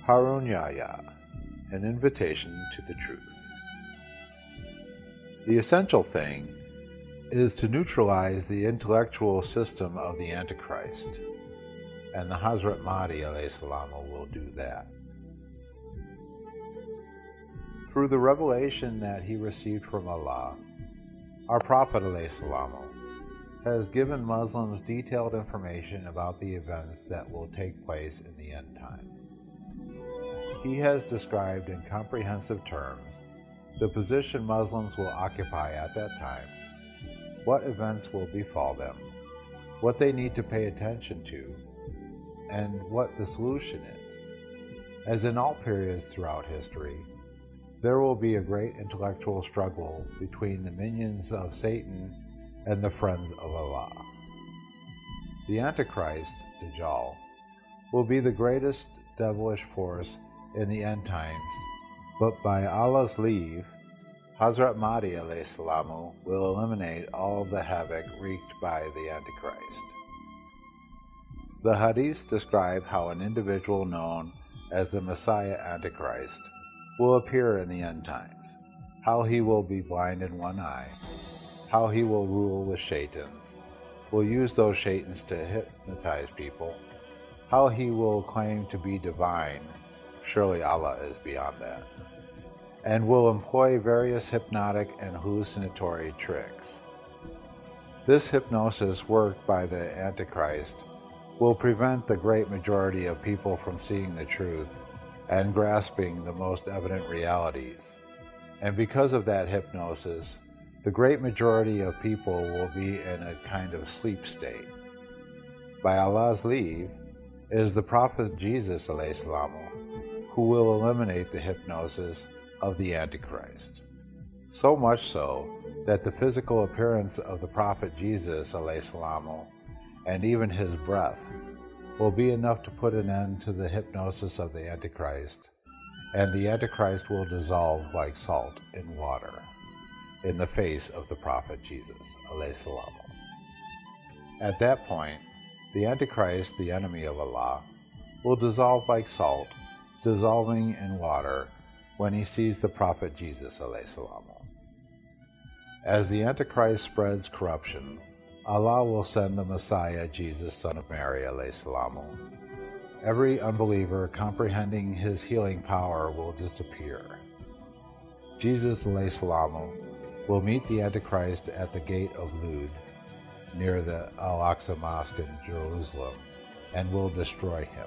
Harun Yahya, an invitation to the truth. The essential thing is to neutralize the intellectual system of the Antichrist, and the Hazrat Mahdi ﷺ will do that. Through the revelation that he received from Allah, our Prophet ﷺ has given Muslims detailed information about the events that will take place in the end times. He has described in comprehensive terms the position Muslims will occupy at that time, what events will befall them, what they need to pay attention to, and what the solution is. As in all periods throughout history, there will be a great intellectual struggle between the minions of Satan and the friends of Allah. The Antichrist, Dajjal, will be the greatest devilish force in the end times, but by Allah's leave, Hazrat Mahdi ﷺ will eliminate all the havoc wreaked by the Antichrist. The Hadiths describe how an individual known as the Messiah Antichrist will appear in the end times, how he will be blind in one eye, how he will rule with shaitans, will use those shaitans to hypnotize people, how he will claim to be divine, surely Allah is beyond that, and will employ various hypnotic and hallucinatory tricks. This hypnosis worked by the Antichrist will prevent the great majority of people from seeing the truth and grasping the most evident realities. And because of that hypnosis, the great majority of people will be in a kind of sleep state. By Allah's leave, it is the Prophet Jesus ﷺ who will eliminate the hypnosis of the Antichrist. So much so that the physical appearance of the Prophet Jesus ﷺ and even his breath will be enough to put an end to the hypnosis of the Antichrist, and the Antichrist will dissolve like salt in water in the face of the Prophet Jesus ﷺ. At that point, the Antichrist, the enemy of Allah, will dissolve like salt, dissolving in water when he sees the Prophet Jesus ﷺ. As the Antichrist spreads corruption, Allah will send the Messiah, Jesus, son of Mary ﷺ. Every unbeliever comprehending his healing power will disappear. Jesus ﷺ will meet the Antichrist at the gate of Lud, near the Al-Aqsa Mosque in Jerusalem, and will destroy him.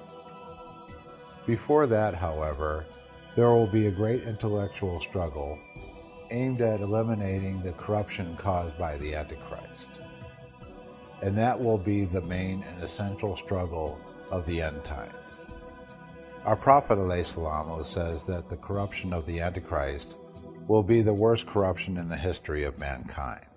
Before that, however, there will be a great intellectual struggle aimed at eliminating the corruption caused by the Antichrist. And that will be the main and essential struggle of the end times. Our Prophet ﷺ says that the corruption of the Antichrist will be the worst corruption in the history of mankind.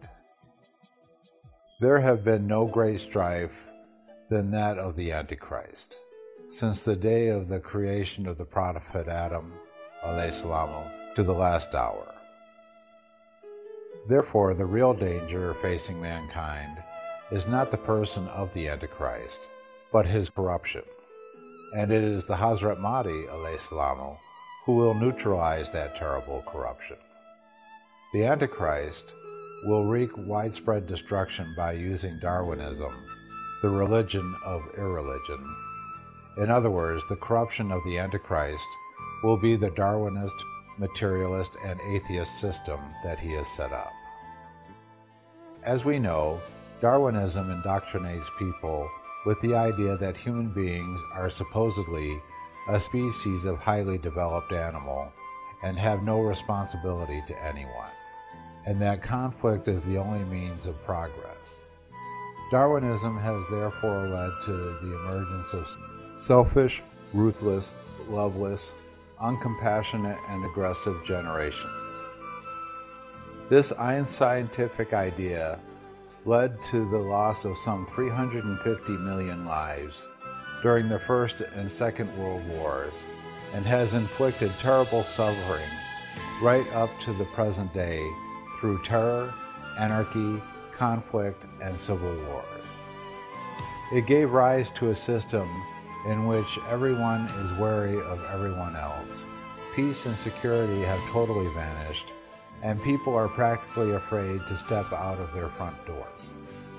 There have been no great strife than that of the Antichrist since the day of the creation of the Prophet Adam ﷺ to the last hour. Therefore, the real danger facing mankind is not the person of the Antichrist, but his corruption. And it is the Hazrat Mahdi ﷺ who will neutralize that terrible corruption. The Antichrist will wreak widespread destruction by using Darwinism, the religion of irreligion. In other words, the corruption of the Antichrist will be the Darwinist, materialist, and atheist system that he has set up. As we know, Darwinism indoctrinates people with the idea that human beings are supposedly a species of highly developed animal and have no responsibility to anyone, and that conflict is the only means of progress. Darwinism has therefore led to the emergence of selfish, ruthless, loveless, uncompassionate, and aggressive generations. This unscientific idea led to the loss of some 350 million lives during the First and Second World Wars and has inflicted terrible suffering right up to the present day through terror, anarchy, conflict, and civil wars. It gave rise to a system in which everyone is wary of everyone else. Peace and security have totally vanished, and people are practically afraid to step out of their front doors.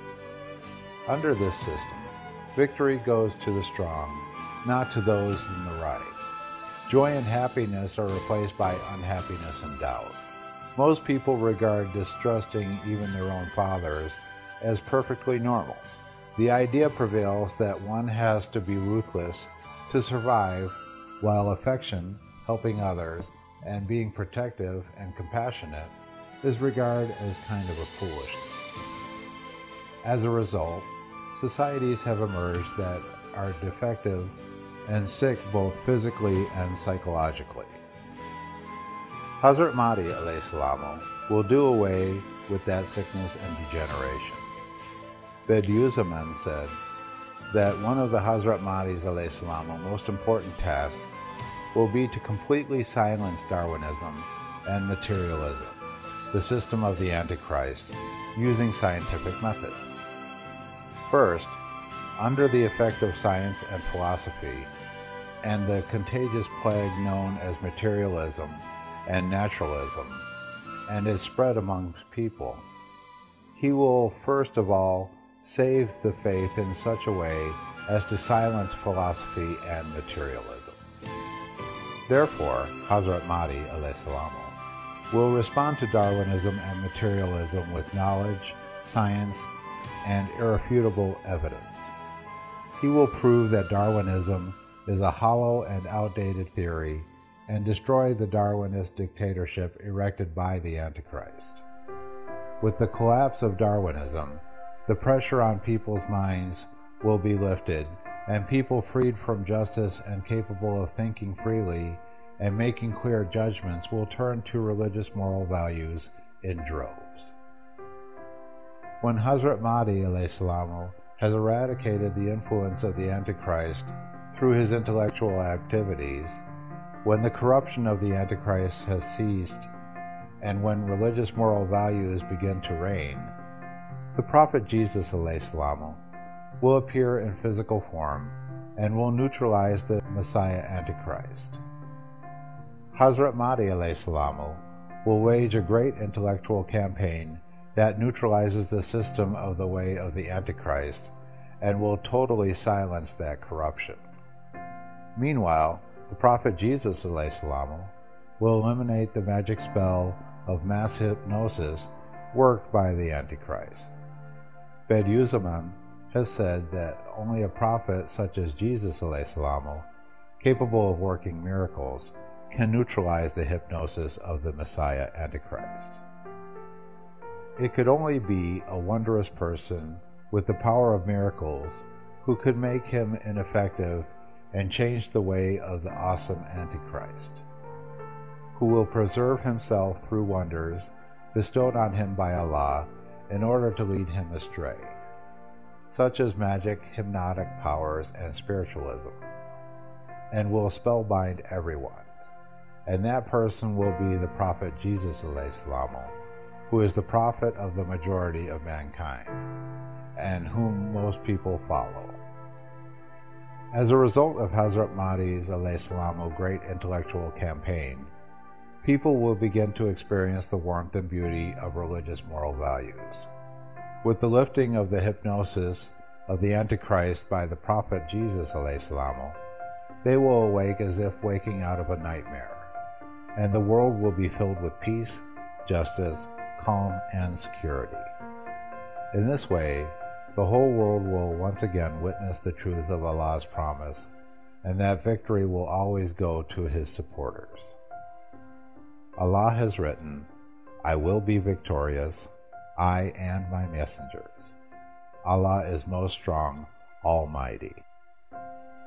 Under this system, victory goes to the strong, not to those in the right. Joy and happiness are replaced by unhappiness and doubt. Most people regard distrusting even their own fathers as perfectly normal. The idea prevails that one has to be ruthless to survive, while affection, helping others, and being protective and compassionate is regarded as kind of a foolishness. As a result, societies have emerged that are defective and sick both physically and psychologically. Hazrat Mahdi ﷺ will do away with that sickness and degeneration. Bediüzzaman said that one of the Hazrat Mahdi's ﷺ most important tasks will be to completely silence Darwinism and materialism, the system of the Antichrist, using scientific methods. First, under the effect of science and philosophy, and the contagious plague known as materialism and naturalism, and its spread amongst people, he will first of all save the faith in such a way as to silence philosophy and materialism. Therefore, Hazrat Mahdi ﷺ will respond to Darwinism and materialism with knowledge, science, and irrefutable evidence. He will prove that Darwinism is a hollow and outdated theory and destroy the Darwinist dictatorship erected by the Antichrist. With the collapse of Darwinism, the pressure on people's minds will be lifted, and people freed from justice and capable of thinking freely and making clear judgments will turn to religious moral values in droves. When Hazrat Mahdi ﷺ has eradicated the influence of the Antichrist through his intellectual activities, when the corruption of the Antichrist has ceased, and when religious moral values begin to reign, the Prophet Jesus ﷺ will appear in physical form and will neutralize the Messiah Antichrist. Hazrat Mahdi ﷺ will wage a great intellectual campaign that neutralizes the system of the way of the Antichrist and will totally silence that corruption. Meanwhile, the Prophet Jesus ﷺ will eliminate the magic spell of mass hypnosis worked by the Antichrist. Bediüzzaman has said that only a prophet such as Jesus ﷺ, capable of working miracles, can neutralize the hypnosis of the Messiah Antichrist. It could only be a wondrous person with the power of miracles who could make him ineffective and change the way of the awesome Antichrist, who will preserve himself through wonders bestowed on him by Allah in order to lead him astray, such as magic, hypnotic powers, and spiritualism, and will spellbind everyone. And that person will be the Prophet Jesus ﷺ, who is the prophet of the majority of mankind, and whom most people follow. As a result of Hazrat Mahdi's ﷺ great intellectual campaign, people will begin to experience the warmth and beauty of religious moral values. With the lifting of the hypnosis of the Antichrist by the Prophet Jesus ﷺ, they will awake as if waking out of a nightmare, and the world will be filled with peace, justice, calm, and security. In this way, the whole world will once again witness the truth of Allah's promise, and that victory will always go to His supporters. Allah has written, "I will be victorious, I and my messengers. Allah is most strong, almighty."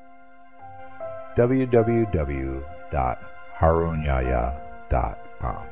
www.harunyaya.com